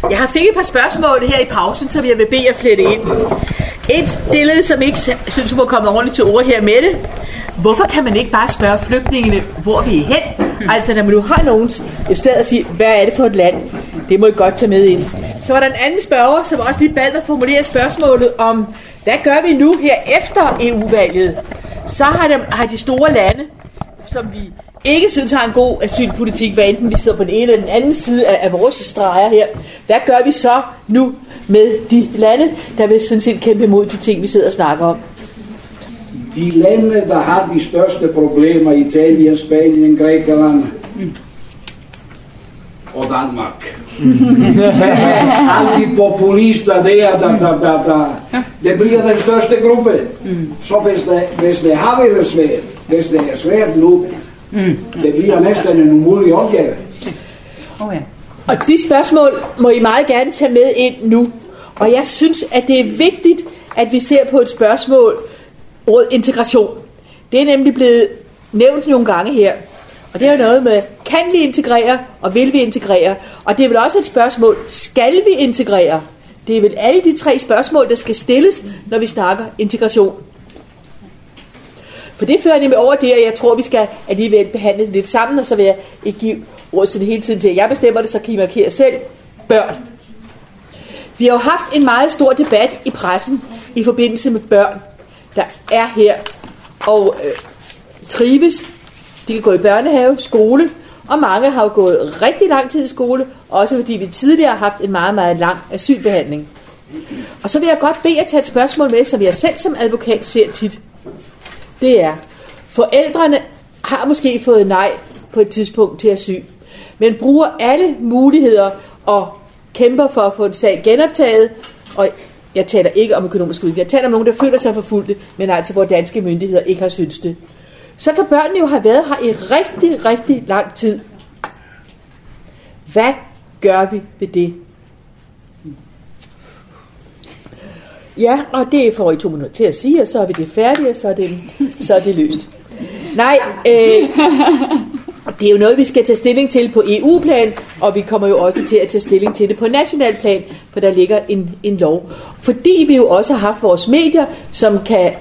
Jeg har fik et par spørgsmål her i pausen, som jeg vil bede jer flette ind. Et stillede, som ikke synes, må komme ordentligt til ord her med det. Hvorfor kan man ikke bare spørge flygtningene, hvor vi er hen? Altså, når man nu har nogen et sted at sige, hvad er det for et land? Det må I godt tage med ind. Så var der en anden spørger, som også lige bad mig formulere spørgsmålet om, hvad gør vi nu her efter EU-valget? Så har de store lande, som vi ikke synes har en god asylpolitik, hvad enten vi sidder på den ene eller den anden side af vores streger her. Hvad gør vi så nu med de lande, der vil sådan set kæmpe imod de ting, vi sidder og snakker om? De lande, der har de største problemer, Italien, Spanien, Grækenland og Danmark. Alle de populister der det bliver den største gruppe. Så hvis det har været svært, hvis det er svært nu, det bliver næsten en umulig opgave. Og de spørgsmål må I meget gerne tage med ind nu. Og jeg synes, at det er vigtigt, at vi ser på et spørgsmål, ordet integration. Det er nemlig blevet nævnt nogle gange her. Og det er jo noget med, kan vi integrere, og vil vi integrere? Og det er vel også et spørgsmål, skal vi integrere? Det er vel alle de tre spørgsmål, der skal stilles, når vi snakker integration. For det fører nemlig over det, og jeg tror, vi skal alligevel behandle det lidt sammen, og så vil jeg ikke give ord til det hele tiden til, at jeg bestemmer det, så kan I markere selv. Børn. Vi har jo haft en meget stor debat i pressen i forbindelse med børn, der er her og trives. De kan gå i børnehave, skole, og mange har jo gået rigtig lang tid i skole, også fordi vi tidligere har haft en meget, meget lang asylbehandling. Og så vil jeg godt bede jer tage et spørgsmål med, som jeg selv som advokat ser tit. Det er, forældrene har måske fået nej på et tidspunkt til asyl, men bruger alle muligheder og kæmper for at få en sag genoptaget, og jeg taler ikke om økonomisk udvikling, jeg taler om nogen, der føler sig forfulgte, men altså hvor danske myndigheder ikke har syntes det. Så kan børnene jo have været her i rigtig, rigtig lang tid. Hvad gør vi ved det? Ja, og det får I 2 minutter til at sige, og så er vi det færdige, og så er det løst. Nej, det er jo noget, vi skal tage stilling til på EU-plan, og vi kommer jo også til at tage stilling til det på national plan, for der ligger en lov. Fordi vi jo også har haft vores medier, som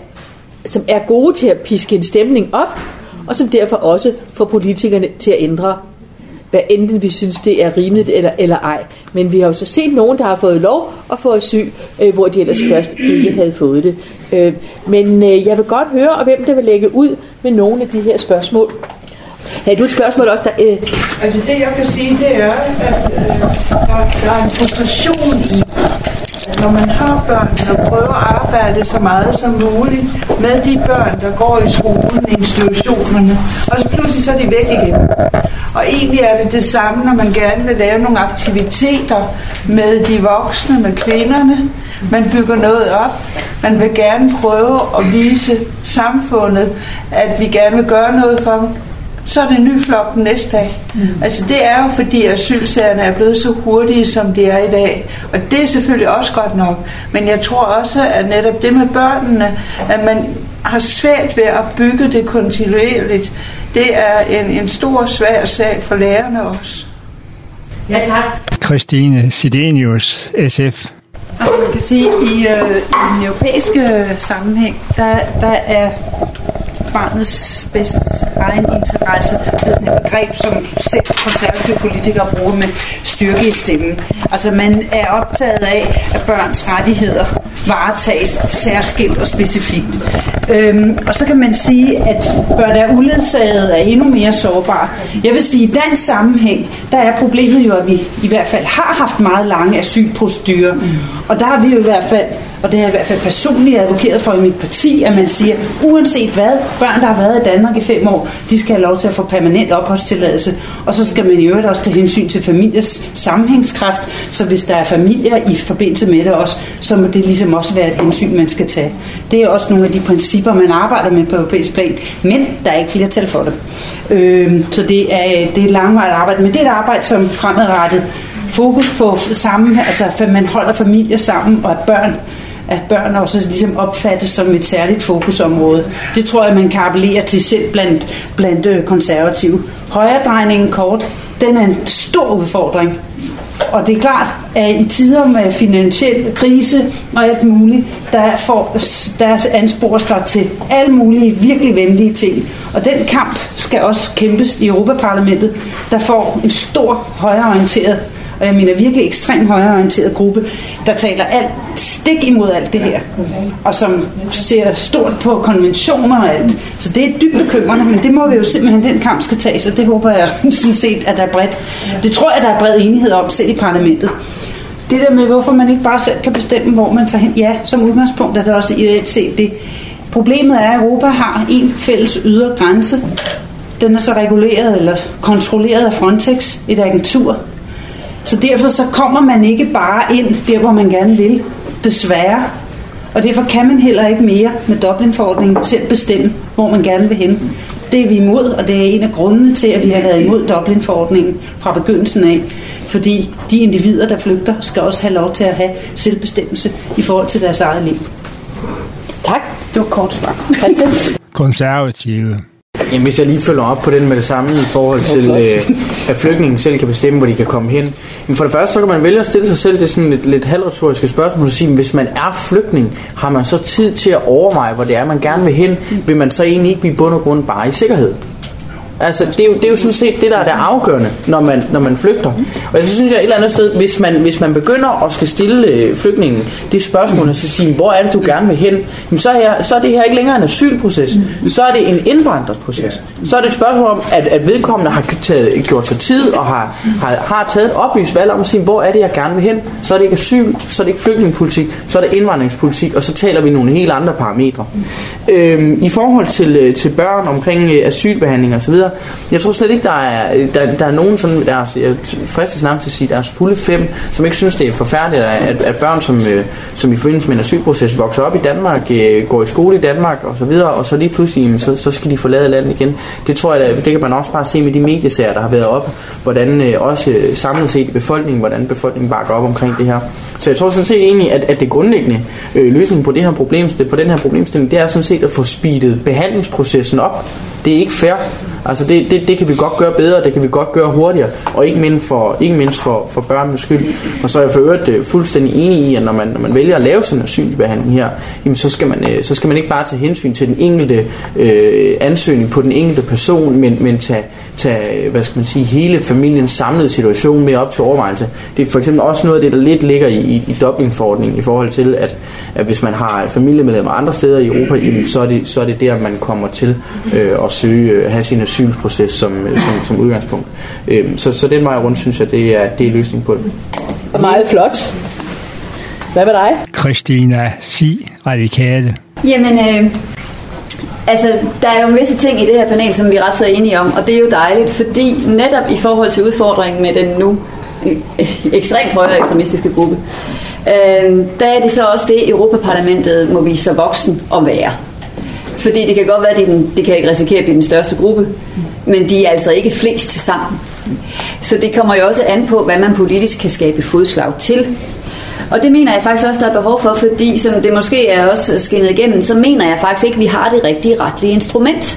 er gode til at piske en stemning op, og som derfor også får politikerne til at ændre, hvad enten vi synes, det er rimeligt eller ej. Men vi har jo så set nogen, der har fået lov at få asyl, hvor de ellers først ikke havde fået det. Men jeg vil godt høre, og hvem der vil lægge ud med nogle af de her spørgsmål. Har du et spørgsmål også? Altså det jeg kan sige, det er, at der er en frustration i, at når man har børn og prøver at arbejde så meget som muligt med de børn, der går i skolen, institutionerne, og så pludselig så er de væk igen. Og egentlig er det samme, når man gerne vil lave nogle aktiviteter med de voksne, med kvinderne. Man bygger noget op. Man vil gerne prøve at vise samfundet, at vi gerne vil gøre noget for dem. Så er det en ny flok den næste dag. Altså det er jo fordi asylsagerne er blevet så hurtige, som de er i dag. Og det er selvfølgelig også godt nok. Men jeg tror også, at netop det med børnene, at man har svært ved at bygge det kontinuerligt, det er en stor, svær sag for lærerne også. Ja, tak. Christine Sidenius, SF. Altså man kan sige, at i den europæiske sammenhæng, der er barnets bedste egen interesse. Det er sådan et begreb, som selv konservative politikere bruger med styrke i stemmen. Altså man er optaget af, at børns rettigheder varetages særskilt og specifikt. Og så kan man sige, at børn, der er uledsaget, er endnu mere sårbare. Jeg vil sige, at i den sammenhæng, der er problemet jo, at vi i hvert fald har haft meget lange asylprocedurer. Og der har vi jo i hvert fald, og det har jeg i hvert fald personligt advokeret for i mit parti, at man siger, uanset hvad, børn, der har været i Danmark i 5 år, de skal have lov til at få permanent opholdstilladelse. Og så skal man i øvrigt også tage hensyn til familiers sammenhængskraft, så hvis der er familier i forbindelse med det også, så må det ligesom også være et hensyn, man skal tage. Det er også nogle af de principper, man arbejder med på europæisk plan, men der er ikke flertal for det. Så det er et langvarigt arbejde, men det er et arbejde, som fremadrettet fokus på sammen, altså at man holder familier sammen, og at børn også ligesom opfattes som et særligt fokusområde. Det tror jeg, man kan appellere til selv blandt konservative. Højredrejningen kort, den er en stor udfordring. Og det er klart, at i tider med finansiel krise og alt muligt, der anspores der til alle mulige virkelig venlige ting. Og den kamp skal også kæmpes i Europaparlamentet, der får en stor højreorienteret, og jeg mener virkelig ekstremt højreorienteret gruppe, der taler stik imod alt det her, og som ser stort på konventioner og alt. Så det er dybt bekymrende, men det må vi jo simpelthen, den kamp skal tages, og det håber jeg sådan set, at der er bredt. Det tror jeg, der er bred enighed om, selv i parlamentet. Det der med, hvorfor man ikke bare selv kan bestemme, hvor man tager hen. Ja, som udgangspunkt er det også ideelt set det. Problemet er, at Europa har en fælles ydre grænse. Den er så reguleret eller kontrolleret af Frontex, et agentur. Så derfor så kommer man ikke bare ind der, hvor man gerne vil, desværre. Og derfor kan man heller ikke mere med Dublin-forordningen selv bestemme, hvor man gerne vil hen. Det er vi imod, og det er en af grundene til, at vi har været imod Dublin-forordningen fra begyndelsen af. Fordi de individer, der flygter, skal også have lov til at have selvbestemmelse i forhold til deres eget liv. Tak. Det var kort svar. Konservative. Jamen, hvis jeg lige følger op på den med det samme i forhold til, at flygtningen selv kan bestemme, hvor de kan komme hen. Men for det første, så kan man vælge at stille sig selv det sådan lidt halvretoriske spørgsmål og sige, hvis man er flygtning, har man så tid til at overveje, hvor det er, man gerne vil hen? Vil man så egentlig ikke blive bund og grund bare i sikkerhed? Altså, det er jo sådan set det, der er det afgørende, når man flygter. Og så synes jeg et eller andet sted, hvis man begynder at skal stille flygtningen det spørgsmål, og så sige, hvor er det, du gerne vil hen? Jamen, så er det her ikke længere en asylproces. Så er det en indvandringsproces. Så er det et spørgsmål om, at vedkommende har gjort sig tid og har taget et oplyst valg om at sige, hvor er det, jeg gerne vil hen? Så er det ikke asyl, så er det ikke flygtningepolitik, så er det indvandringspolitik, og så taler vi nogle helt andre parametre. I forhold til børn omkring asylbehandling og så videre, jeg tror slet ikke, der er nogen sådan, jeg fristes nærmest til at sige, deres fulde 5, som ikke synes, det er forfærdeligt, at børn, som i forbindelse med en asylproces vokser op i Danmark, går i skole i Danmark og så videre, og så lige pludselig, så skal de forlade landet igen. Det tror jeg, det kan man også bare se med de mediesager, der har været op, hvordan også samlet set i befolkningen, hvordan befolkningen bakker op omkring det her. Så jeg tror sådan set egentlig, at det grundlæggende løsning på det her den her problemstilling, det er sådan set at få speedet behandlingsprocessen op. Det er ikke fair. Altså det kan vi godt gøre bedre, det kan vi godt gøre hurtigere, og ikke mindst for børnenes skyld. Og så er jeg for øvrigt fuldstændig enig i, at når man vælger at lave sådan en asylbehandling her, jamen så skal man ikke bare tage hensyn til den enkelte ansøgning på den enkelte person, men tage hvad skal man sige, hele familiens samlede situation med op til overvejelse. Det er for eksempel også noget af det, der lidt ligger i Dublin-forordningen i forhold til, at hvis man har familiemedlemmer andre steder i Europa, jamen, så er det der, man kommer til at have sin asylproces som udgangspunkt. Så den vej rundt, synes jeg, det er løsning på det. Meget flot. Hvad med dig? Christina Si, Radikale. Jamen, altså, der er jo en visse ting i det her panel, som vi er ret så enige om, og det er jo dejligt, fordi netop i forhold til udfordringen med den nu ekstremt højere ekstremistiske gruppe, der er det så også det, Europaparlamentet må vise sig voksen at være. Fordi det kan godt være, at det kan ikke risikere at blive den største gruppe, men de er altså ikke flest til sammen. Så det kommer jo også an på, hvad man politisk kan skabe fodslag til. Og det mener jeg faktisk også, der er behov for, fordi som det måske er også skinnet igennem, så mener jeg faktisk ikke, at vi har det rigtige retlige instrument.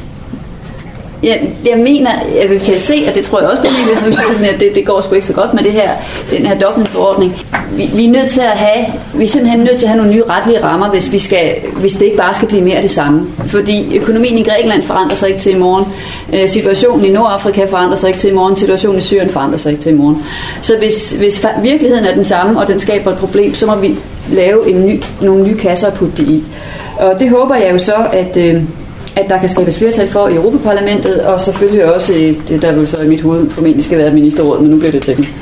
Jeg mener, jeg kan se, at det tror jeg også, at det går sgu ikke så godt med den her Dublin-forordning. Vi er nødt til vi er simpelthen nødt til at have nogle nye retlige rammer, hvis det ikke bare skal blive mere af det samme. Fordi økonomien i Grækenland forandrer sig ikke til i morgen. Situationen i Nordafrika forandrer sig ikke til i morgen. Situationen i Syrien forandrer sig ikke til i morgen. Så hvis virkeligheden er den samme, og den skaber et problem, så må vi lave nogle nye kasser at putte det i. Og det håber jeg jo så, at der kan skabes flertal for i Europaparlamentet, og selvfølgelig også det, der vil så i mit hoved formentlig skal være ministerrådet, men nu bliver det teknisk.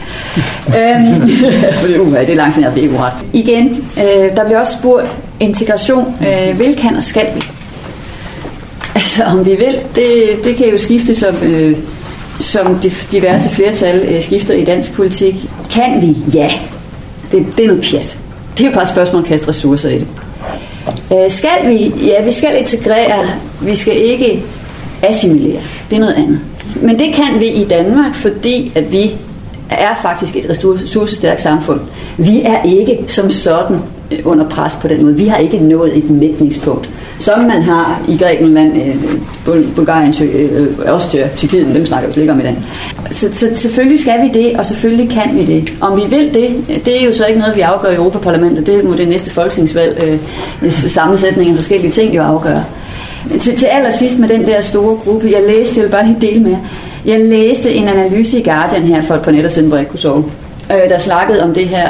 Det er langt siden, jeg blev uret. Igen, der bliver også spurgt integration. Vil, kan og skal vi? Altså, om vi vil, det kan jo skifte som diverse flertal skifter i dansk politik. Kan vi? Ja. Det er noget pjat. Det er jo bare et spørgsmål at kaste ressourcer i det. Skal vi? Ja, vi skal integrere. Vi skal ikke assimilere. Det er noget andet. Men det kan vi i Danmark, fordi at vi er faktisk et ressourcestærkt samfund. Vi er ikke som sådan under pres på den måde. Vi har ikke nået et mætningspunkt, som man har i Grækenland, Bulgarien, Østrig, Tyrkiet, dem snakker vi slet ikke om i dag. Så selvfølgelig skal vi det, og selvfølgelig kan vi det. Om vi vil det er jo så ikke noget, vi afgør i Europaparlamentet. Det må det næste folketingsvalg, sammensætning af forskellige ting jo afgøre. Til allersidst med den der store gruppe, jeg vil bare lige dele med. Jeg læste en analyse i Guardian her for et par nætter siden, hvor jeg kunne sove, der snakkede om det her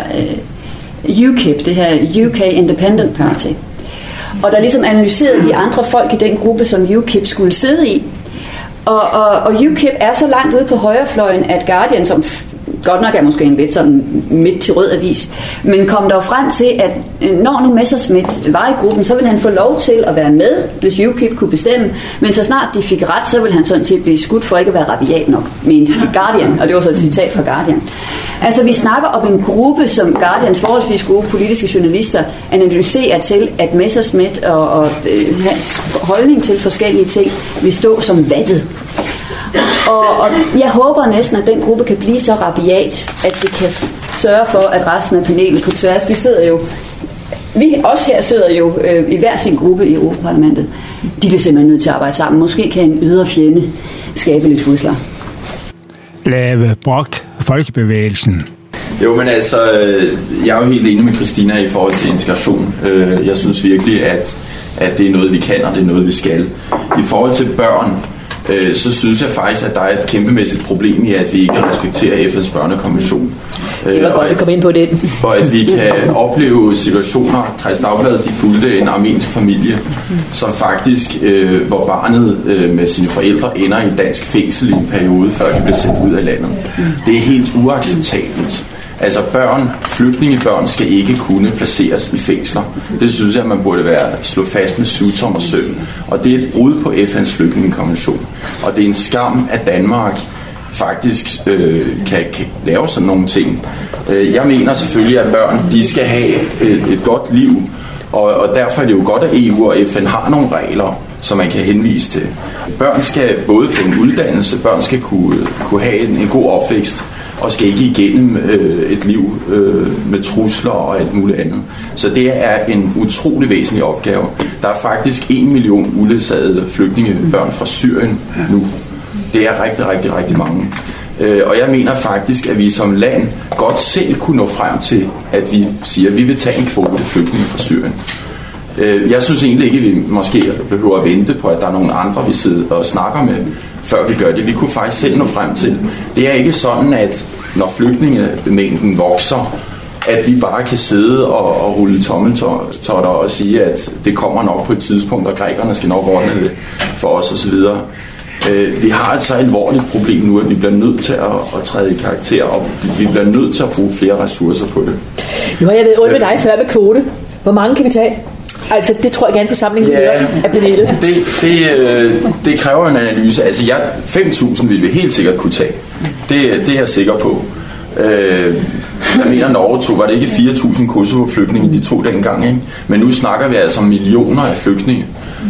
UKIP, det her UK Independent Party. Og der ligesom analyserede de andre folk i den gruppe, som UKIP skulle sidde i. Og UKIP er så langt ude på højrefløjen, at Guardian, som godt nok er måske en lidt sådan midt til rød avis, men kom dog frem til, at når nu Messerschmidt var i gruppen, så ville han få lov til at være med, hvis UKIP kunne bestemme, men så snart de fik ret, så ville han sådan set blive skudt for ikke at være rabiat nok, mente Guardian, og det var så et citat fra Guardian. Altså vi snakker om en gruppe, som Guardians forholdsvis gode politiske journalister analyserer til, at Messerschmidt og hans holdning til forskellige ting vil stå som vattet. Og jeg håber næsten, at den gruppe kan blive så rabiat, at det kan sørge for, at resten af panelet på tværs, vi også her sidder jo i hver sin gruppe i Europaparlamentet. De bliver simpelthen nødt til at arbejde sammen. Måske kan en ydre fjende skabe lidt fodslag. Lave brok folkebevægelsen. Jo, men altså, jeg er jo helt enig med Christina i forhold til integration. Jeg synes virkelig, at det er noget, vi kan, og det er noget, vi skal. I forhold til børn, så synes jeg faktisk, at der er et kæmpemæssigt problem i, at vi ikke respekterer FN's børnekonvention. Det var godt at komme ind på det. Og at vi kan opleve situationer, Kristeligt Dagblad, de fulgte en armensk familie, som faktisk, hvor barnet med sine forældre ender i dansk fængsel i en periode, før de bliver sendt ud af landet. Det er helt uacceptabelt. Altså flygtningebørn skal ikke kunne placeres i fængsler. Det synes jeg, man burde slå fast med syvtommer søm. Og det er et brud på FN's flygtningekonvention. Og det er en skam, at Danmark faktisk kan lave sådan nogle ting. Jeg mener selvfølgelig, at børn de skal have et godt liv. Og derfor er det jo godt, at EU og FN har nogle regler, som man kan henvise til. Børn skal både få en uddannelse, børn skal kunne have en god opvækst, og skal ikke igennem et liv med trusler og alt muligt andet. Så det er en utrolig væsentlig opgave. Der er faktisk 1 million uledsagede flygtningebørn fra Syrien nu. Det er rigtig, rigtig, rigtig mange. Og jeg mener faktisk, at vi som land godt selv kunne nå frem til, at vi siger, at vi vil tage en kvote flygtninge fra Syrien. Jeg synes egentlig ikke, at vi måske behøver at vente på, at der er nogle andre, vi sidder og snakker med, før vi gør det. Vi kunne faktisk selv nå frem til. Det er ikke sådan, at når flygtningemængden vokser, at vi bare kan sidde og rulle tommeltotter og sige, at det kommer nok på et tidspunkt, og grækerne skal nok ordne det for os osv. Vi har et så alvorligt problem nu, at vi bliver nødt til at træde i karakter, og vi bliver nødt til at bruge flere ressourcer på det. Nu har jeg været ondt med dig før med kvote. Hvor mange kan vi tage? Altså, det tror jeg gerne forsamlingen hører af panelet. Det kræver en analyse. Altså, 5.000 vil vi helt sikkert kunne tage. Det er jeg sikker på. Jeg mener, Norge var det ikke 4.000 Kosovo-flygtninge, de tog dengang, ikke? Men nu snakker vi altså om millioner af flygtninge.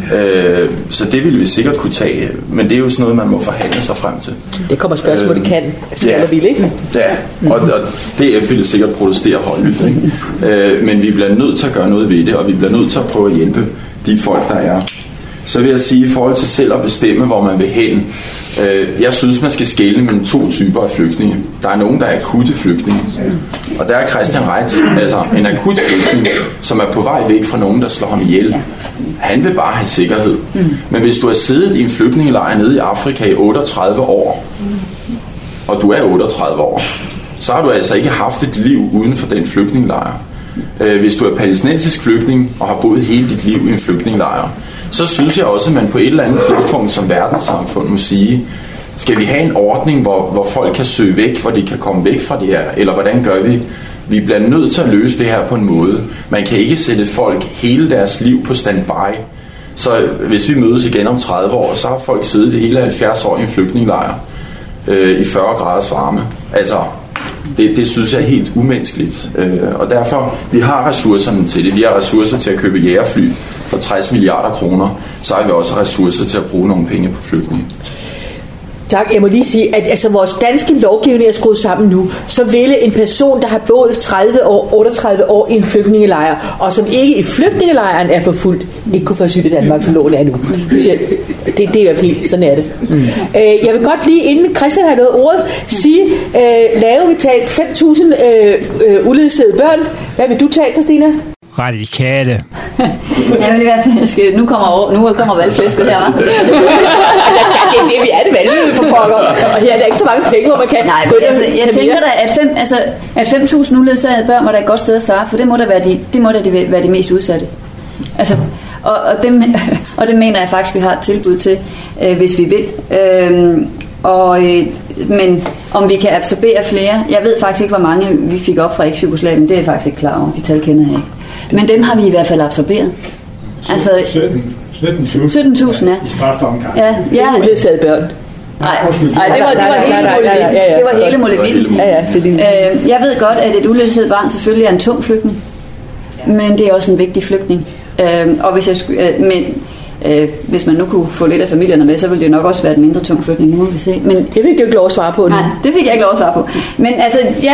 Så det ville vi sikkert kunne tage, men det er jo sådan noget, man må forhandle sig frem til. Det kommer spørgsmål, det kan. Ja, og DF ville sikkert protestere højlydt, ikke? Men vi bliver nødt til at gøre noget ved det, og vi bliver nødt til at prøve at hjælpe de folk, der er. Så vil jeg sige, i forhold til selv at bestemme, hvor man vil hen, jeg synes, man skal skelne mellem 2 typer af flygtninge. Der er nogen, der er akutte flygtninge, og der er Christian Reitz, altså en akut flygtning, som er på vej væk fra nogen, der slår ham ihjel. Han vil bare have sikkerhed. Men hvis du har siddet i en flygtningelejr nede i Afrika i 38 år, og du er 38 år, så har du altså ikke haft et liv uden for den flygtningelejr. Hvis du er palæstinensisk flygtning og har boet hele dit liv i en flygtningelejr, så synes jeg også, at man på et eller andet tidspunkt som verdenssamfund må sige, skal vi have en ordning, hvor folk kan søge væk, hvor de kan komme væk fra det her, eller hvordan gør vi? Vi bliver nødt til at løse det her på en måde. Man kan ikke sætte folk hele deres liv på standby. Så hvis vi mødes igen om 30 år, så har folk siddet det hele 70 år i en flygtningelejr i 40 graders varme. Altså, det synes jeg er helt umenneskeligt. Og derfor, vi har ressourcerne til det. Vi har ressourcer til at købe jægerfly for 60 milliarder kroner. Så har vi også ressourcer til at bruge nogle penge på flygtninge. Tak, jeg må lige sige, at altså, vores danske lovgivning er skruet sammen nu, så ville en person, der har boet 30 år, 38 år i en flygtningelejr, og som ikke i flygtningelejren er forfulgt, ikke kunne få asyl i Danmark, som loven er nu. Det er i hvert fald, sådan er det. Jeg vil godt lige, inden Christian har noget ordet, sige, Lave vil tage 5.000 uledsagede børn. Hvad vil du tage, Christina? Radikale. Jeg vil i hvert fald, nu kommer valgflæsket her, hva'? Det vi er det valgmøde for pokker, og her er der ikke så mange penge, hvor man kan... Nej, jeg tænker da, at 5.000 uledsagede børn må da et godt sted at starte, for det må da være de mest udsatte. Altså, og det mener jeg faktisk, vi har et tilbud til, hvis vi vil. Men om vi kan absorbere flere, jeg ved faktisk ikke, hvor mange vi fik op fra eks-Jugoslavien, det er jeg faktisk ikke klar over, de tal kender jeg ikke. Men dem har vi i hvert fald absorberet. Altså 17.000, ja. I første omgang. Ja. Uledsagede børn. Nej, det var hele molevitten. Jeg ved godt, at et uledsaget barn selvfølgelig er en tung flygtning, men det er også en vigtig flygtning. Og hvis man nu kunne få lidt af familierne med, så ville det nok også være et mindre tung flygtning. Nu må vi se. Men det fik du ikke lov at svare på. Nej, det fik jeg ikke lov at svare på. Men altså, ja,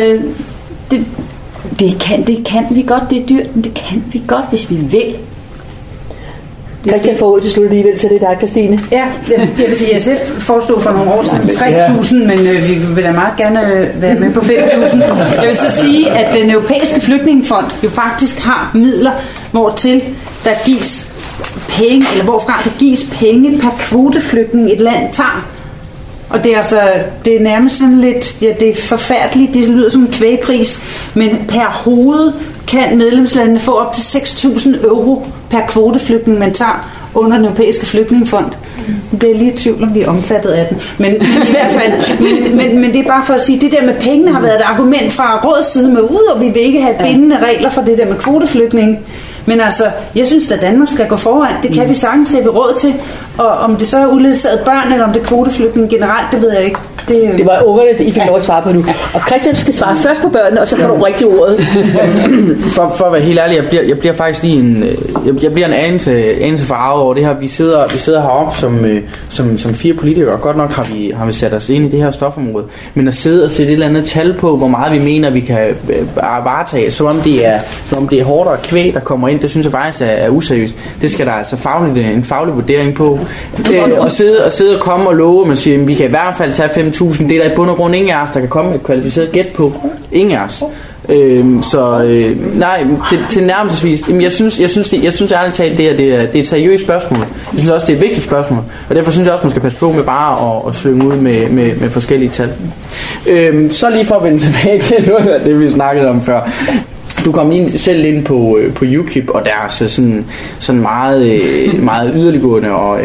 det kan vi godt. Det er dyrt, men det kan vi godt, hvis vi vil. Christian får ud til slut alligevel, så det er dig, Christine. Ja, jeg vil sige, jeg selv forestod for nogle år siden 3.000, men vi vil da meget gerne være med på 5.000. Jeg vil så sige, at den europæiske flygtningefond jo faktisk har midler, hvortil der gives penge, eller hvorfra der gives penge per kvoteflygtning et land tager. Og det er nærmest sådan lidt, ja, det er forfærdeligt, det lyder som en kvægpris, men per hoved kan medlemslandene få op til 6.000 euro per kvoteflygtning, man tager under den europæiske flygtningefond. Nu bliver jeg lige i tvivl, om vi er omfattet af den. Men i hvert fald, men det er bare for at sige, det der med pengene har været et argument fra rådets side med ud, og vi vil ikke have bindende regler for det der med kvoteflygtning. Men altså, jeg synes, at Danmark skal gå foran. Det kan vi sagtens, det er vi råd til. Og om det så er uledsagede børn, eller om det er kvoteflygtning generelt, det ved jeg ikke. Det var ungerne, I fik lov at svare på nu. Og Christian skal svare først på børnene, og så får du rigtig ordet. For at være helt ærlig, jeg bliver faktisk lige jeg bliver en anelse forarvet over det her. Vi sidder heroppe som 4 politikere, og godt nok har vi sat os ind i det her stofområde. Men at sidde og sætte et eller andet tal på, hvor meget vi mener, vi kan varetage, som om det er hårdere kvæg, der kommer ind, det synes jeg faktisk er useriøst. Det skal der altså en faglig vurdering på. At sidde og komme og love, man siger, at vi kan i hvert fald tage 5.000, det er der i bund og grund ingen af os, der kan komme med et kvalificeret gæt på. Ingen af os. Nej, til nærmelsesvis, jeg synes ærligt talt, det er et seriøst spørgsmål. Jeg synes også, det er et vigtigt spørgsmål, og derfor synes jeg også, man skal passe på med bare at slynge ud med forskellige tal. Så lige for at vende tilbage til noget af det, vi snakkede om før. Du kom selv ind på UKIP, og der er sådan meget yderliggående og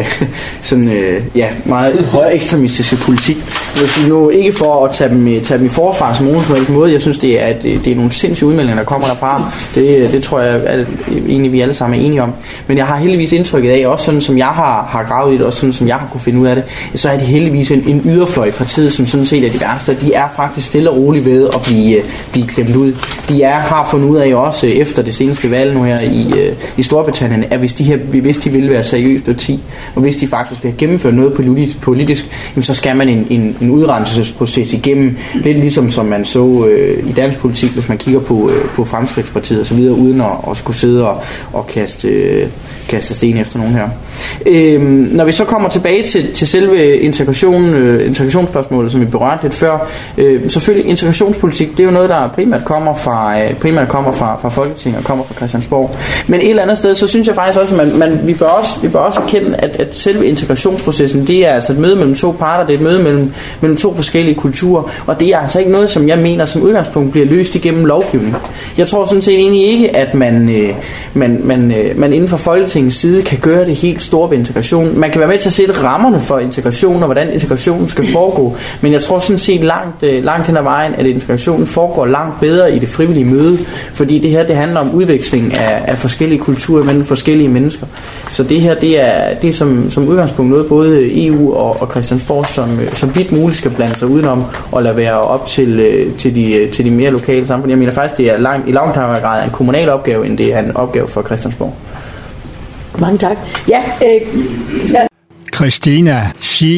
meget højere ekstremistiske politik. Jeg vil sige nu ikke for at tage dem i forsvar som nogen for måde. Jeg synes det er nogle sindssyge udmeldinger, der kommer derfra. Det tror jeg egentlig vi alle sammen er enige om. Men jeg har heldigvis indtrykket af, også sådan som jeg har gravet i det, også sådan som jeg har kunne finde ud af det, så er det heldigvis en yderfløj i partiet, som sådan set er de værste. De er faktisk stille og roligt ved at blive klemt ud. De har fundet ud af også efter det seneste valg nu her i Storbritannien, at hvis de vil være et seriøst parti, og hvis de faktisk vil gennemføre noget politisk, så skal man en udrenselsesproces igennem, lidt ligesom som man så i dansk politik, hvis man kigger på Fremskridtspartiet og så videre, uden at skulle sidde og kaste sten efter nogen her. Når vi så kommer tilbage til selve integrationsspørgsmålet, som vi berørte lidt før, selvfølgelig integrationspolitik, det er jo noget, der primært kommer fra Folketinget og kommer fra Christiansborg. Men et eller andet sted, så synes jeg faktisk også, at vi bør også erkende, at selve integrationsprocessen, det er altså et møde mellem 2 parter, det er et møde mellem 2 forskellige kulturer, og det er altså ikke noget, som jeg mener som udgangspunkt bliver løst igennem lovgivning. Jeg tror sådan set egentlig ikke, at man inden for Folketingets side kan gøre det helt store ved integration. Man kan være med til at sætte rammerne for integration og hvordan integrationen skal foregå, men jeg tror sådan set langt hen ad vejen, at integrationen foregår langt bedre i det frivillige møde, fordi det her, det handler om udveksling af forskellige kulturer mellem forskellige mennesker. Så det her, det er som udgangspunkt noget, både EU og Christiansborg, som vidt muligt skal blande sig udenom og lade være op til de mere lokale samfund. Jeg mener faktisk, det er i langt højere grad en kommunal opgave, end det er en opgave for Christiansborg. Mange tak. Ja, Christina, sig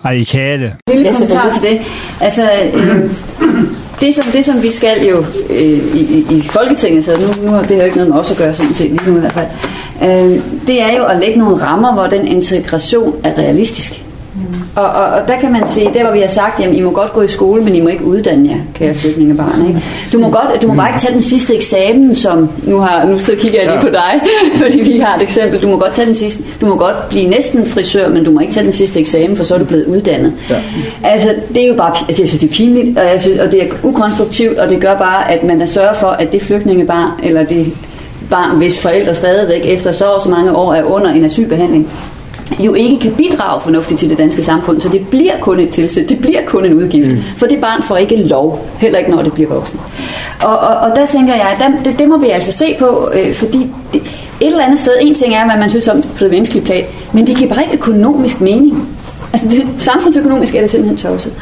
radikale. Lille kommentar til det. Altså, det som vi skal jo i Folketinget, så nu det er jo ikke noget med os at gøre sådan set, lige nu i hvert fald, det er jo at lægge nogle rammer, hvor den integration er realistisk. Og der kan man sige, der hvor vi har sagt, jamen I må godt gå i skole, men I må ikke uddanne jer, kære flygtningebarn, ikke? Du må bare ikke tage den sidste eksamen, som nu så kigger jeg lige på dig, fordi vi har et eksempel. Du må godt tage den sidste, du må godt blive næsten frisør, men du må ikke tage den sidste eksamen, for så er du blevet uddannet. Ja. Altså det er jo bare, jeg synes det er pinligt, og det er ukonstruktivt, og det gør bare, at man sørger for, at det flygtningebarn eller det barn, hvis forældre stadigvæk efter så mange år er under en asylbehandling, jo ikke kan bidrage fornuftigt til det danske samfund, så det bliver kun et tilsæt, det bliver kun en udgift, for det barn får ikke lov, heller ikke når det bliver voksen. Og der tænker jeg, det må vi altså se på, fordi et eller andet sted, en ting er, hvad man synes om på det menneskelige plan, men det giver bare ikke økonomisk mening. Altså samfundsøkonomisk er det simpelthen tosset.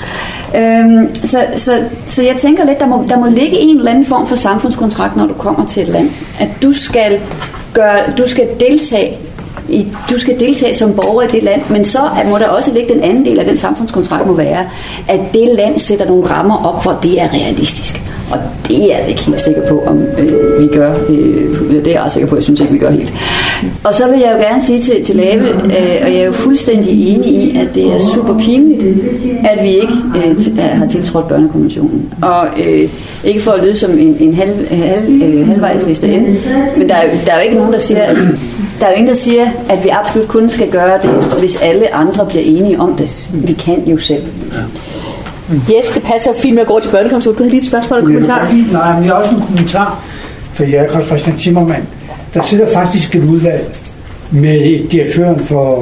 Så jeg tænker lidt, der må ligge en eller anden form for samfundskontrakt, når du kommer til et land, at du skal deltage som borger i det land, men så må der også ligge den anden del af den samfundskontrakt må være, at det land sætter nogle rammer op, for det er realistisk. Og det er jeg ikke helt sikker på, om vi gør. Det er jeg ret sikker på, jeg synes ikke, vi gør helt. Og så vil jeg jo gerne sige til Lave, og jeg er jo fuldstændig enig i, at det er super pinligt, at vi ikke har tiltrådt børnekonventionen. Og ikke for at lyde som en halvvejsliste ind, men der er jo ikke nogen, der siger, at vi absolut kun skal gøre det, hvis alle andre bliver enige om det. Vi kan jo selv. Yes, det passer fint med at gå til børnekonventionen. Du har lige et spørgsmål og kommentar. Nej, men jeg har også en kommentar, for jeg er Christian Zimmermann. Der sidder faktisk et udvalg med direktøren for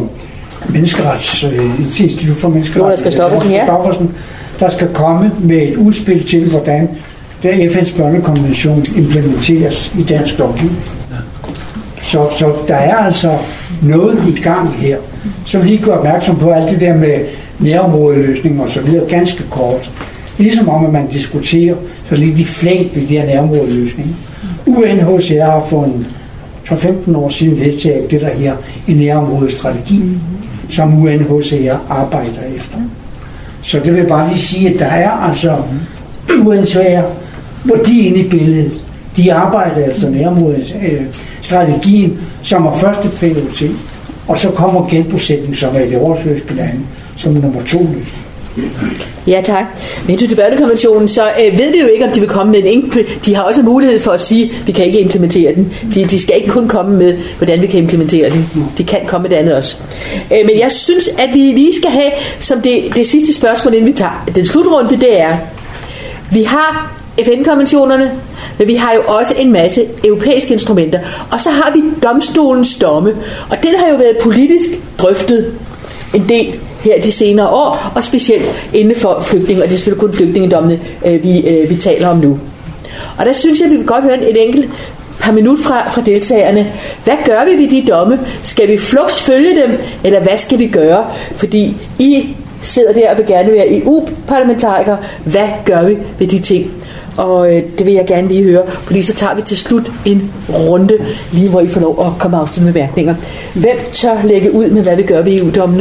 Institut for Menneskerets, Kristoffersen, der skal komme med et udspil til, hvordan der FN's børnekonvention implementeres i dansk lovgivning. Så der er altså noget i gang her. Så vil I gå opmærksom på alt det der med nærområdeløsninger og så videre, ganske kort. Ligesom om, at man diskuterer, så lige de flængt ved de her nærområdeløsninger. UNHCR har for 15 år siden vedtaget det, der her en nærområdestrategi, som UNHCR arbejder efter. Så det vil bare lige sige, at der er altså UNHCR, hvor de er inde i billedet. De arbejder efter nærområdestrategien, som er første prioritet. Og så kommer genbosætning, som er det oversøgske lande, som nummer 2 løsning. Ja, tak. Men til børnekonventionen, så ved vi jo ikke, om de vil komme med en enkelt. De har også mulighed for at sige, at vi kan ikke implementere den. De skal ikke kun komme med, hvordan vi kan implementere den. De kan komme med det andet også. Men jeg synes, at vi lige skal have, som det sidste spørgsmål, inden vi tager den slutrunde, det er, vi har FN-konventionerne, men vi har jo også en masse europæiske instrumenter. Og så har vi domstolens domme. Og den har jo været politisk drøftet en del her de senere år, og specielt inden for flygtninge, og det er selvfølgelig kun flygtningedommene, vi taler om nu. Og der synes jeg, vi vil godt høre et enkelt par minut fra deltagerne. Hvad gør vi ved de domme? Skal vi fluks følge dem, eller hvad skal vi gøre? Fordi I sidder der og vil gerne være EU-parlamentarikere. Hvad gør vi ved de ting? Og det vil jeg gerne lige høre, fordi så tager vi til slut en runde, lige hvor I får lov at komme afslutte med bemærkninger. Hvem tør lægge ud med, hvad vi gør ved EU-dommene?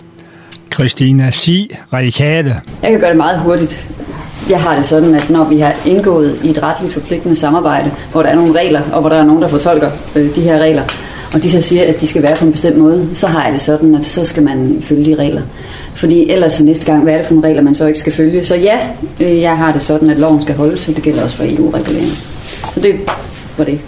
Christina Sig, radikale. Jeg kan gøre det meget hurtigt. Jeg har det sådan, at når vi har indgået i et retligt forpligtende samarbejde, hvor der er nogle regler, og hvor der er nogen, der fortolker de her regler, og de så siger, at de skal være på en bestemt måde, så har jeg det sådan, at så skal man følge de regler. Fordi ellers så næste gang, hvad er det for nogle regler, man så ikke skal følge? Så ja, jeg har det sådan, at loven skal holdes, og det gælder også for EU-reguleringen. Så det var det.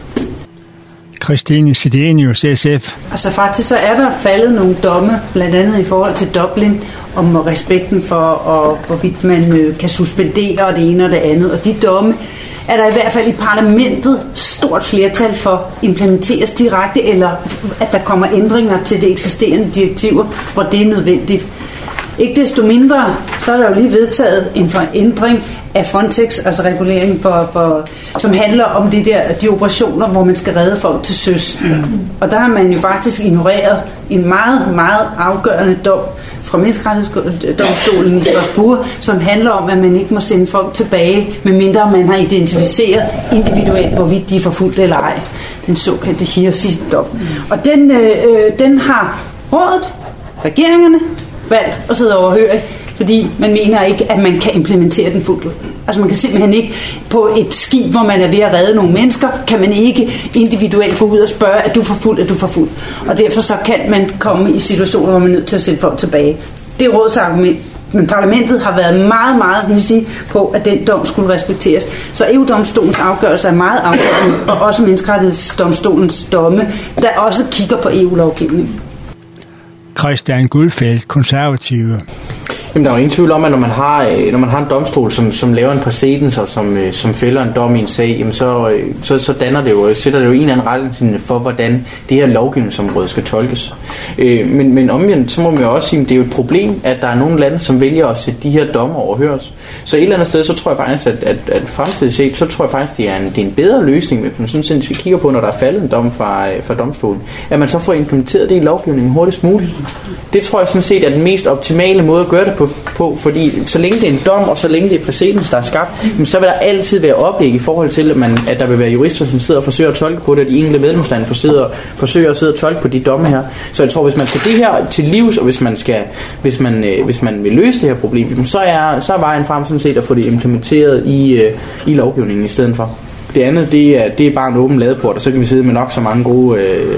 Christine Sidenius, SF. Altså faktisk så er der faldet nogle domme, blandt andet i forhold til Dublin, om respekten for, hvorvidt man kan suspendere det ene og det andet. Og de domme er der i hvert fald i parlamentet stort flertal for implementeres direkte, eller at der kommer ændringer til de eksisterende direktiver, hvor det er nødvendigt. Ikke desto mindre, så er der jo lige vedtaget en ændring af Frontex, altså regulering som handler om de operationer, hvor man skal redde folk til søs. Og der har man jo faktisk ignoreret en meget, meget afgørende dom fra Menneskerettighedsdomstolen i Strasbourg, som handler om, at man ikke må sende folk tilbage, medmindre man har identificeret individuelt, hvorvidt de er forfulgt eller ej. Den såkaldte Hirsi-dom. Og den har rådet, regeringerne, valgt at sidde overhørig, fordi man mener ikke, at man kan implementere den fuldt ud. Altså man kan simpelthen ikke på et skib, hvor man er ved at redde nogle mennesker, kan man ikke individuelt gå ud og spørge, er du for fuld? Og derfor så kan man komme i situationer, hvor man er nødt til at sætte folk tilbage. Det er rådsargument. Men parlamentet har været meget, meget hissig på, at den dom skulle respekteres. Så EU-domstolens afgørelse er meget afgørende, og også menneskerettighedsdomstolens domme, der også kigger på EU-lovgivning. Christian Guldfeldt, konservative. Jamen, der er jo ingen tvivl om, at når man har en domstol, som laver en præcedens, og som fælder en dom i en sag, jamen så danner det jo, sætter det jo en eller anden retningslinje for, hvordan det her lovgivningsområde skal tolkes. Men omvendt, så må man jo også sige, at det er jo et problem, at der er nogle lande, som vælger at sætte de her domme overhøres. Så et eller andet sted, så tror jeg faktisk, at fremtidigt set, så tror jeg faktisk, det er en bedre løsning, hvis man sådan set kigger på, når der er faldet en dom fra domstolen, at man så får implementeret det i lovgivningen hurtigst muligt. Det tror jeg sådan set er den mest optimale måde at gøre det på, fordi så længe det er en dom, og så længe det er præcedens, der er skabt, så vil der altid være oplæg i forhold til, at der vil være jurister, som sidder og forsøger at tolke på det, og de enkelte medlemslande forsøger at sidde og tolke på de domme her. Så jeg tror, hvis man skal det her til livs, og hvis man vil løse det her problem, så er vejen frem sådan set at få det implementeret i lovgivningen i stedet for. Det andet, det er bare en åben ladeport, og så kan vi sidde med nok så mange gode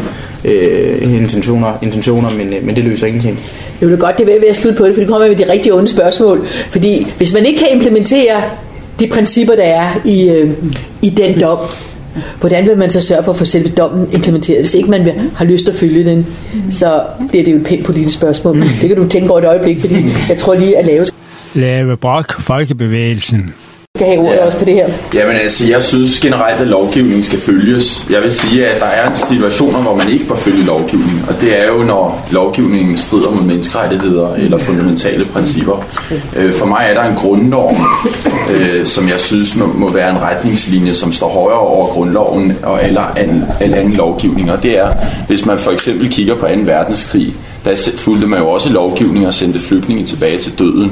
intentioner, men det løser ingenting. Det er jo godt, det er ved at slutte på det, for det kommer med de rigtig onde spørgsmål. Fordi hvis man ikke kan implementere de principper, der er i den dom, hvordan vil man så sørge for at få selve dommen implementeret, hvis ikke man har lyst at følge den? Så det er jo et pænt politisk spørgsmål. Det kan du tænke over et øjeblik, fordi jeg tror lige at Lave Brock, Folkebevægelsen. Skal have ordet også på det her. Jamen altså, jeg synes generelt, at lovgivningen skal følges. Jeg vil sige, at der er situationer, hvor man ikke bør følge lovgivningen, og det er jo, når lovgivningen strider mod menneskerettigheder eller fundamentale principper. For mig er der en grundnorm, som jeg synes må være en retningslinje, som står højere over grundloven og al anden lovgivning, og det er, hvis man for eksempel kigger på 2. verdenskrig, der fulgte man jo også lovgivning og sendte flygtninge tilbage til døden.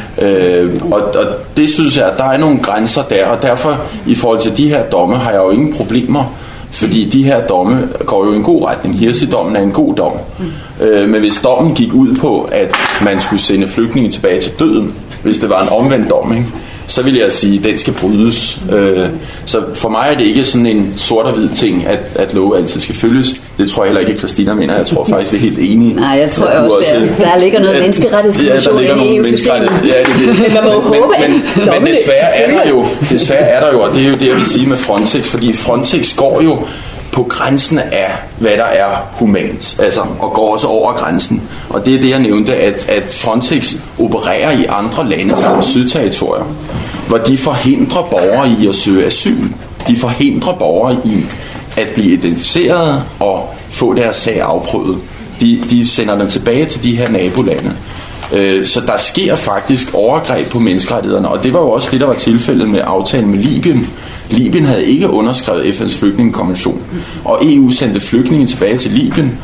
Og det synes jeg, at der er nogle grænser der, og derfor i forhold til de her domme har jeg jo ingen problemer, fordi de her domme går jo i en god retning. Hirsi-dommen er en god dom. Men hvis dommen gik ud på, at man skulle sende flygtninge tilbage til døden, hvis det var en omvendt dom, ikke? Så vil jeg sige, at den skal brydes. Så for mig er det ikke sådan en sort og hvid ting, at love altid skal følges. Det tror jeg heller ikke, Christina mener. Jeg tror faktisk, vi er helt enige. Nej, jeg tror også, der ligger noget menneskerettighedskonvention i EU-systemet. Men man må håbe, men desværre er der jo, og det er jo det, jeg vil sige med Frontex, fordi Frontex går jo på grænsen af, hvad der er humant, altså, og går også over grænsen. Og det er det, jeg nævnte, at Frontex opererer i andre landes sydterritorier, hvor de forhindrer borgere i at søge asyl. De forhindrer borgere i at blive identificeret og få deres sag afprøvet. De sender dem tilbage til de her nabolande. Så der sker faktisk overgreb på menneskerettighederne, og det var jo også det, der var tilfældet med aftalen med Libyen. Libyen havde ikke underskrevet FN's flygtningekonvention, og EU sendte flygtninge tilbage til Libyen,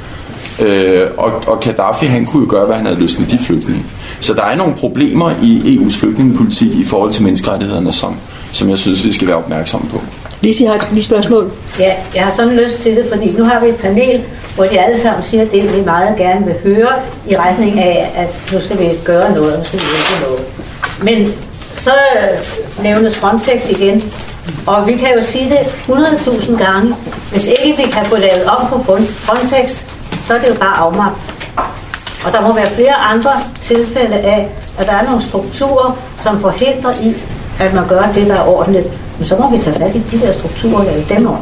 og Gaddafi, han kunne jo gøre, hvad han havde lyst med de flygtninge. Så der er nogle problemer i EU's flygtningepolitik i forhold til menneskerettighederne, som jeg synes, vi skal være opmærksomme på. Lise har et spørgsmål. Ja, jeg har sådan lyst til det, fordi nu har vi et panel, hvor de alle sammen siger, at det vi meget gerne vil høre i retning af, at nu skal vi gøre noget, nu skal vi hjælpe noget. Men så nævnes Frontex igen, og vi kan jo sige det 100.000 gange. Hvis ikke vi kan få lavet om på Frontex, så er det jo bare afmagt. Og der må være flere andre tilfælde af, at der er nogle strukturer, som forhindrer i, at man gør det, der er ordentligt. Men så må vi tage fat i de der strukturer og lave dem om.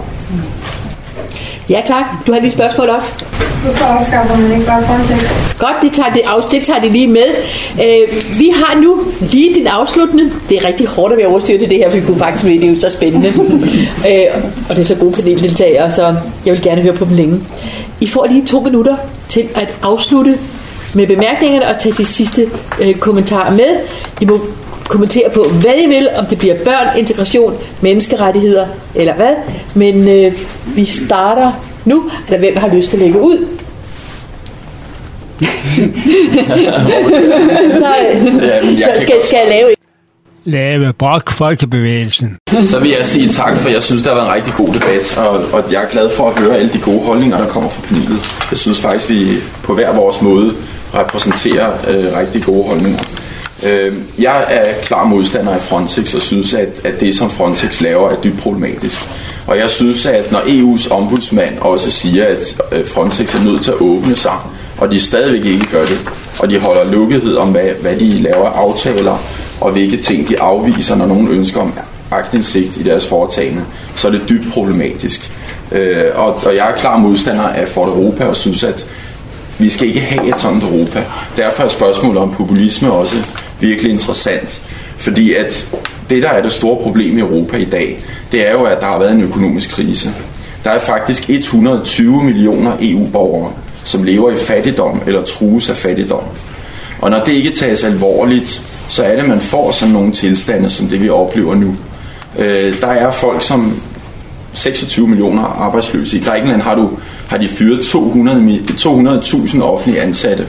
Ja tak, du har lige et spørgsmål også. Hvorfor afskaffer man ikke bare Frontex? Godt, det tager de lige med. Vi har nu lige din afsluttende. Det er rigtig hårdt at være overstyret til det her, for vi kunne faktisk med, det er jo så spændende. Og det er så gode paneldeltagere, så jeg vil gerne høre på dem længe. I får lige 2 minutter til at afslutte med bemærkningerne og tage de sidste kommentarer med. I må kommentere på, hvad I vil, om det bliver børn, integration, menneskerettigheder eller hvad. Men vi starter nu. Er der hvem, der har lyst til at lægge ud? så skal jeg lave Brock, Folkebevægelsen. Så vil jeg sige tak, for jeg synes, der har været en rigtig god debat, og jeg er glad for at høre alle de gode holdninger, der kommer fra panelet. Jeg synes faktisk, vi på hver vores måde repræsenterer rigtig gode holdninger. Jeg er klar modstander af Frontex og synes, at det, som Frontex laver, er dybt problematisk. Og jeg synes, at når EU's ombudsmand også siger, at Frontex er nødt til at åbne sig, og de stadigvæk ikke gør det, og de holder lukkethed om, hvad de laver aftaler, og hvilke ting de afviser, når nogen ønsker om aktindsigt i deres foretagende, så er det dybt problematisk. Og jeg er klar modstander af Fort Europa og synes, at vi skal ikke have et sådan Europa. Derfor er spørgsmålet om populisme også virkelig interessant. Fordi at det, der er det store problem i Europa i dag, det er jo, at der har været en økonomisk krise. Der er faktisk 120 millioner EU-borgere, som lever i fattigdom eller trues af fattigdom. Og når det ikke tages alvorligt, så er det, man får sådan nogle tilstande, som det vi oplever nu. Der er folk som 26 millioner arbejdsløse. I Grækenland har de fyret 200.000 offentlige ansatte.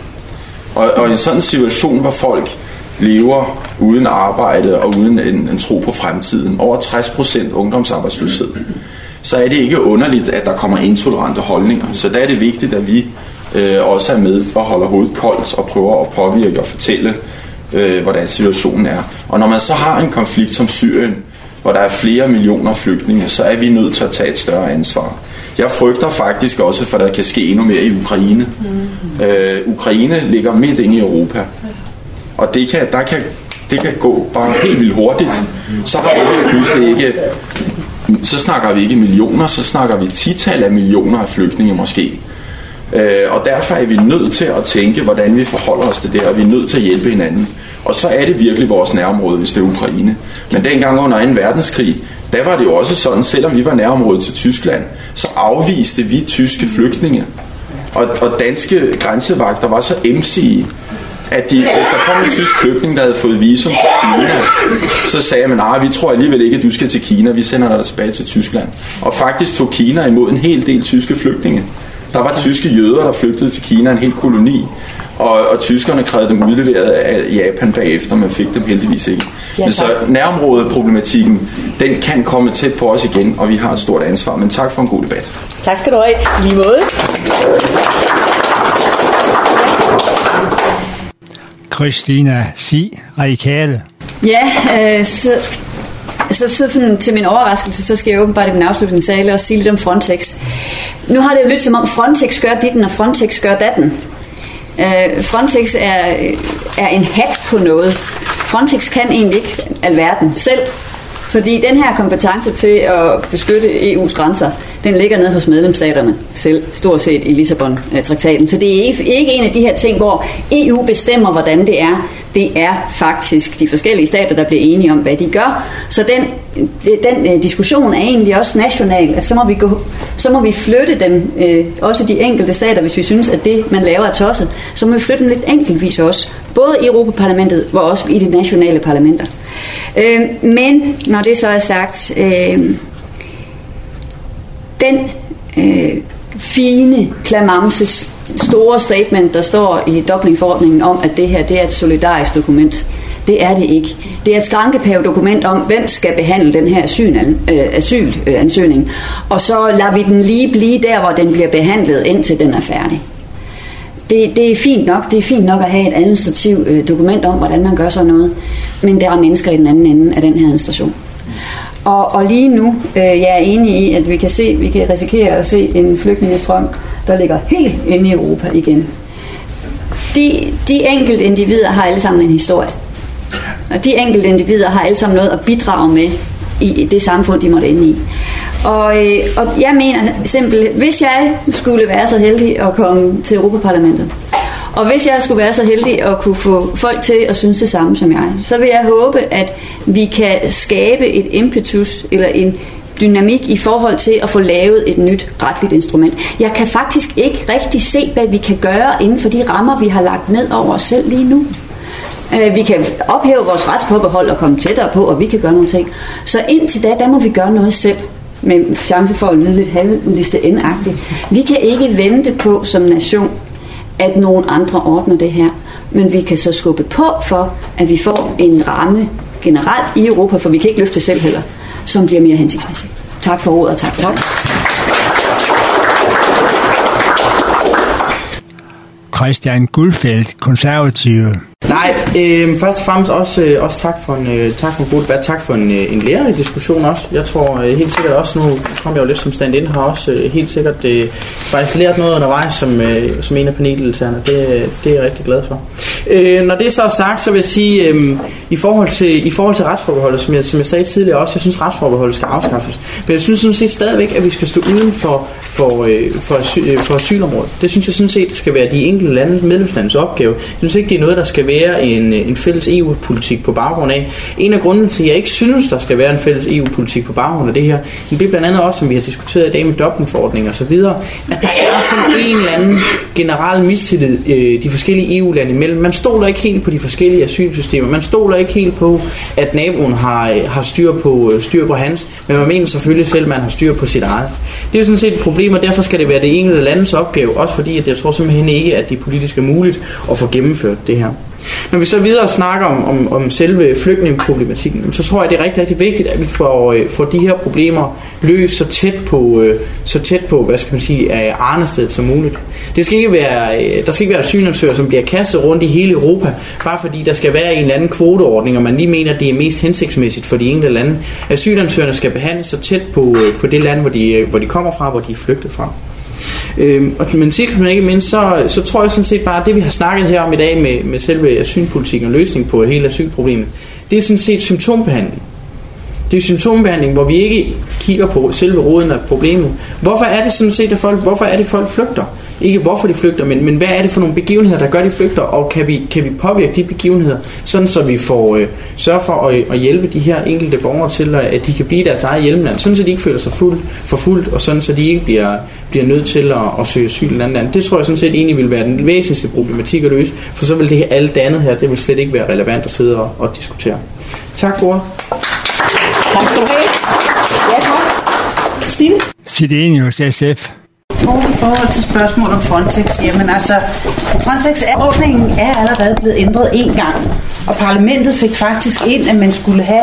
Og i en sådan situation, hvor folk lever uden arbejde og uden en tro på fremtiden, over 60% ungdomsarbejdsløshed, så er det ikke underligt, at der kommer intolerante holdninger. Så der er det vigtigt, at vi også er med og holder hovedet koldt og prøver at påvirke og fortælle, hvordan situationen er. Og når man så har en konflikt som Syrien, hvor der er flere millioner flygtninge, så er vi nødt til at tage et større ansvar. Jeg frygter faktisk også, for der kan ske endnu mere i Ukraine. Ukraine ligger midt inde i Europa, og det kan gå bare helt vildt hurtigt. Så har vi pludselig ikke, så snakker vi ikke millioner, så snakker vi tital af millioner af flygtninge måske. Og derfor er vi nødt til at tænke, hvordan vi forholder os til det, og vi er nødt til at hjælpe hinanden. Og så er det virkelig vores nærområde, hvis det er Ukraine. Men dengang under 2. verdenskrig, der var det jo også sådan, selvom vi var nærområdet til Tyskland, så afviste vi tyske flygtninge. Og danske grænsevagter var så emsige, at hvis der kom en tysk flygtning, der havde fået visum til Kina, så sagde man, vi tror alligevel ikke, at du skal til Kina, vi sender dig tilbage til Tyskland. Og faktisk tog Kina imod en hel del tyske flygtninge. Der var tyske jøder, der flygtede til Kina, en hel koloni, og tyskerne krævede dem udleveret af Japan bagefter, men fik dem heldigvis ikke. Men så nærområdeproblematikken, den kan komme tæt på os igen, og vi har et stort ansvar. Men tak for en god debat. Tak skal du have. Lige måde. Christina Si, Radikale. Ja, så til min overraskelse, så skal jeg åbenbart i min afslutningssale også sige lidt om Frontex. Nu har det jo lyttet som om Frontex gør ditten, og Frontex gør datten. Frontex er en hat på noget. Frontex kan egentlig ikke alverden selv, fordi den her kompetence til at beskytte EU's grænser, den ligger nede hos medlemsstaterne selv, stort set i Lissabon-traktaten. Så det er ikke en af de her ting, hvor EU bestemmer, hvordan det er. Det er faktisk de forskellige stater, der bliver enige om, hvad de gør. Så den diskussion er egentlig også national. Altså, så må vi flytte dem, også de enkelte stater, hvis vi synes, at det, man laver, er tosset. Så må vi flytte dem lidt enkeltvis også. Både i Europaparlamentet, og også i de nationale parlamenter. Men når det så er sagt, den fine klamamses store statement, der står i Dublin-forordningen om, at det her det er et solidarisk dokument. Det er det ikke. Det er et skrankepavedokument om, hvem skal behandle den her asylansøgning. Og så lader vi den lige blive der, hvor den bliver behandlet, indtil den er færdig. Det er fint nok. Det er fint nok at have et administrativt dokument om, hvordan man gør sådan noget. Men der er mennesker i den anden ende af den her administration. Og lige nu, jeg er enig i, at vi kan risikere at se en flygtningestrøm, der ligger helt inde i Europa igen. De enkelte individer har alle sammen en historie. Og de enkelte individer har alle sammen noget at bidrage med i det samfund, de måtte ende i. Og jeg mener simpelthen, hvis jeg skulle være så heldig at komme til Europaparlamentet, og hvis jeg skulle være så heldig at kunne få folk til at synes det samme som jeg, så vil jeg håbe, at vi kan skabe et impetus eller en dynamik i forhold til at få lavet et nyt retligt instrument. Jeg kan faktisk ikke rigtig se, hvad vi kan gøre inden for de rammer, vi har lagt ned over os selv lige nu. Vi kan ophæve vores retsforbehold og komme tættere på, og vi kan gøre nogle ting. Så indtil da, der må vi gøre noget selv, med chance for at lyde lidt halvliste endagtigt. Vi kan ikke vente på som nation, at nogen andre ordner det her. Men vi kan så skubbe på for, at vi får en ramme generelt i Europa, for vi kan ikke løfte selv heller, som bliver mere hensigtsmæssig. Tak for ordet, og tak. Christian Guldfeldt, konservative. Nej, først og fremmest også tak for en god debat, tak for en lærerig diskussion også. Jeg tror helt sikkert også, nu kom jeg jo lidt som stand-in, har også helt sikkert faktisk lært noget undervejs som en af paneldeltagerne. Det er jeg rigtig glad for. Når det så er sagt, så vil jeg sige, i forhold til retsforbeholdet, som jeg sagde tidligere også, jeg synes retsforbeholdet skal afskaffes. Men jeg synes sådan set stadigvæk, at vi skal stå uden for asylområdet. Det synes jeg sådan set skal være de enkelte medlemslandes opgave. Jeg synes ikke, det er noget, der skal være en fælles EU-politik på baggrund af. En af grundene til, at jeg ikke synes, der skal være en fælles EU-politik på baggrund af det her, det er blandt andet også, som vi har diskuteret i dag med Dublin-forordning og så videre, at der er sådan en eller anden generel mistillid de forskellige EU-lande imellem. Man stoler ikke helt på de forskellige asylsystemer. Man stoler ikke helt på, at naboen har styr på hans, men man mener selvfølgelig selv, at man har styr på sit eget. Det er jo sådan set et problem, og derfor skal det være det enkelte landes opgave, også fordi at jeg tror simpelthen ikke, at det politisk er muligt at få gennemført det her. Når vi så videre snakker om selve flygtningeproblematikken, så tror jeg, det er rigtig, rigtig vigtigt, at vi får de her problemer løst så tæt på, hvad skal man sige, af arnestedet som muligt. Der skal ikke være asylansøgere, som bliver kastet rundt i hele Europa, bare fordi der skal være en eller anden kvoteordning, og man lige mener, at det er mest hensigtsmæssigt for de enkelte lande. Asylansøgerne skal behandles så tæt på det land, hvor de kommer fra, hvor de er flygtet fra. Men sidst men ikke mindst, så tror jeg sådan set bare, at det vi har snakket her om i dag med selve asylpolitikken og løsning på hele asylproblemet, det er sådan set symptombehandling. Det er symptombehandling, hvor vi ikke kigger på selve roden af problemet. Hvorfor er det sådan set, at folk flygter? Ikke hvorfor de flygter, men hvad er det for nogle begivenheder, der gør, de flygter, og kan vi påvirke de begivenheder, sådan så vi får sørge for at hjælpe de her enkelte borgere til, at de kan blive deres eget hjemland, sådan så de ikke føler sig forfulgt, og sådan så de ikke bliver nødt til at søge asyl i et andet land. Det tror jeg sådan set egentlig vil være den væsentligste problematik at løse, for så vil det alt det andet her, det vil slet ikke være relevant at sidde og diskutere. Tak for ordet. Tak skal du have. Ja, tak. Stine? Sidenius, SF. I forhold til spørgsmål om Frontex, jamen altså, Frontex-ordningen er allerede blevet ændret en gang, og parlamentet fik faktisk ind, at man skulle have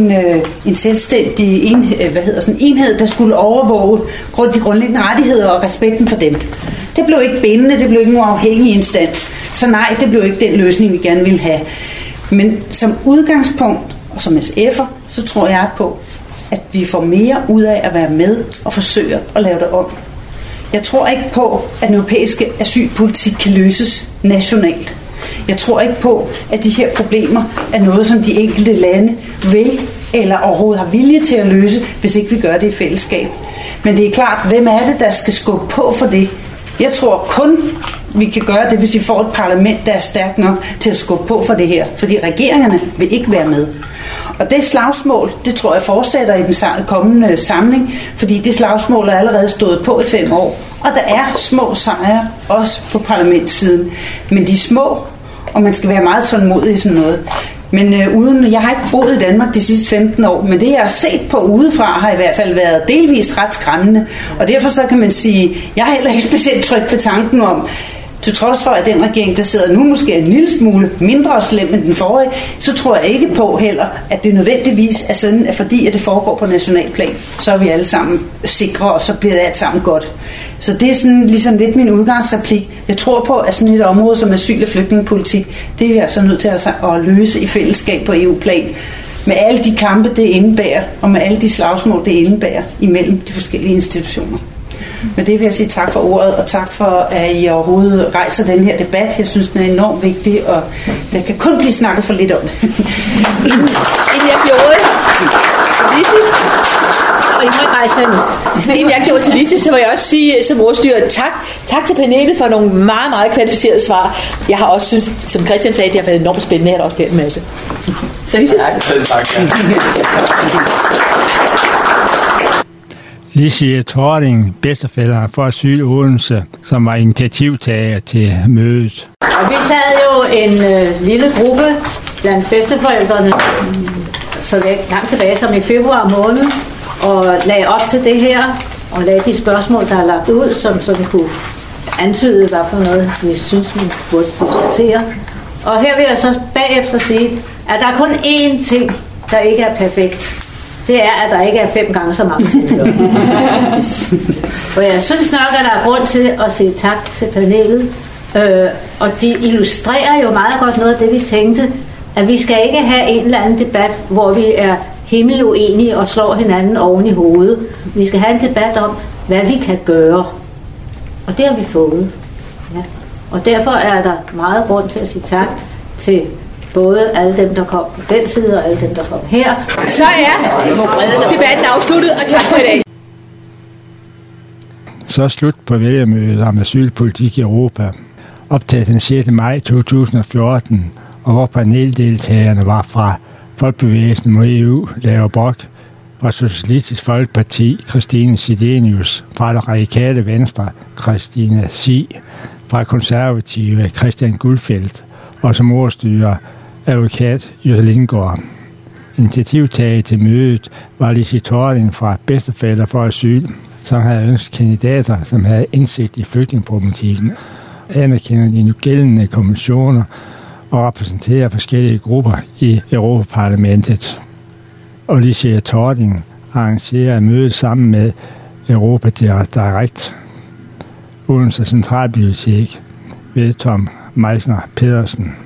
en selvstændig enhed, der skulle overvåge de grundlæggende rettigheder og respekten for dem. Det blev ikke bindende, det blev ikke en uafhængig instans, så nej, det blev ikke den løsning, vi gerne ville have. Men som udgangspunkt, og som SF'er, så tror jeg på, at vi får mere ud af at være med og forsøge at lave det om. Jeg tror ikke på, at den europæiske asylpolitik kan løses nationalt. Jeg tror ikke på, at de her problemer er noget, som de enkelte lande vil eller overhovedet har vilje til at løse, hvis ikke vi gør det i fællesskab. Men det er klart, hvem er det, der skal skubbe på for det? Jeg tror kun, vi kan gøre det, hvis vi får et parlament, der er stærkt nok til at skubbe på for det her. Fordi regeringerne vil ikke være med. Og det slagsmål, det tror jeg fortsætter i den kommende samling, fordi det slagsmål er allerede stået på i 5 år. Og der er små sejre, også på parlamentssiden. Men de er små, og man skal være meget tålmodig i sådan noget. Men jeg har ikke boet i Danmark de sidste 15 år, men det jeg har set på udefra har i hvert fald været delvist ret skræmmende. Og derfor så kan man sige, jeg er heller ikke specielt tryg ved tanken om, til trods for, at den regering, der sidder nu, måske er en lille smule mindre slem end den forrige, så tror jeg ikke på heller, at det nødvendigvis er sådan, at fordi at det foregår på nationalplan, så er vi alle sammen sikre, og så bliver det alt sammen godt. Så det er sådan ligesom lidt min udgangsreplik. Jeg tror på, at sådan et område som asyl- og flygtningepolitik, det er vi altså nødt til at løse i fællesskab på EU-plan. Med alle de kampe, det indebærer, og med alle de slagsmål, det indebærer imellem de forskellige institutioner. Med det vil jeg sige tak for ordet, og tak for, at I overhovedet rejser den her debat. Jeg synes, den er enormt vigtig, og der kan kun blive snakket for lidt om det. Inden jeg gjorde til Lise, så vil jeg også sige som ordstyrer, tak til panelet for nogle meget, meget kvalificerede svar. Jeg har også synes, som Christian sagde, det har været enormt spændende, at der også en masse. Så Lise? Selv tak, ja. Lise Thording, bedsteforældre for Asyl Odense, som var initiativtager til mødet. Og vi sad jo en lille gruppe blandt bedsteforældrene så langt tilbage som i februar måned, og lagde op til det her, og lagde de spørgsmål, der er lagt ud, som sådan kunne antyde, hvad for noget vi synes, vi burde diskutere. Og her vil jeg så bagefter sige, at der er kun én ting, der ikke er perfekt. Det er, at der ikke er 5 gange så mange tilhører. Og jeg synes nok, at der er grund til at sige tak til panelet, Og de illustrerer jo meget godt noget af det, vi tænkte, at vi skal ikke have en eller anden debat, hvor vi er himmeluenige og slår hinanden oven i hovedet. Vi skal have en debat om, hvad vi kan gøre. Og det har vi fået. Ja. Og derfor er der meget grund til at sige tak til både alle dem, der kom på den side, og alle dem, der kom her. Så er debatten afsluttet, og tak for i dag. Så slut på vælgermødet om asylpolitik i Europa, optaget den 6. maj 2014, og hvor paneldeltagerne var fra Folkebevægelsen mod EU, Leo Brock, fra Socialistisk Folkeparti, Christine Sidenius, fra det radikale Venstre, Christine Si, fra konservative Christian Guldfeldt, og som ordstyrer advokat Jytte Lindgaard. Initiativtager til mødet var Lizzie Thording fra Bedsteforældre for Asyl, som havde ønsket kandidater, som havde indsigt i flygtningeproblematikken, anerkender de nu gældende konventioner og repræsenterer forskellige grupper i Europaparlamentet. Og Lizzie Thording arrangerer mødet sammen med Europa Direct, Odense Centralbibliotek ved Tom Meisner Pedersen.